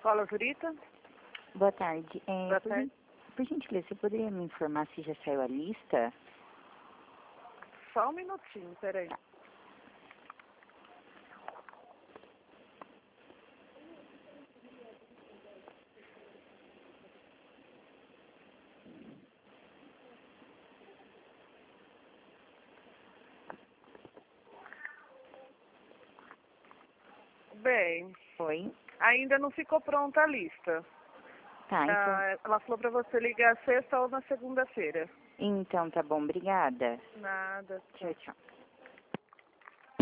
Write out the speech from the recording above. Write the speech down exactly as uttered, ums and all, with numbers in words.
Fala, Zurita. Boa tarde. É, Boa por, tarde. Por gentileza, você poderia me informar se já saiu a lista? Só um minutinho, peraí. Tá. Bem, Oi? ainda não ficou pronta a lista. Tá, então, Ah, ela falou pra você ligar sexta ou na segunda-feira. então tá bom, obrigada. Nada. Tchau, tchau.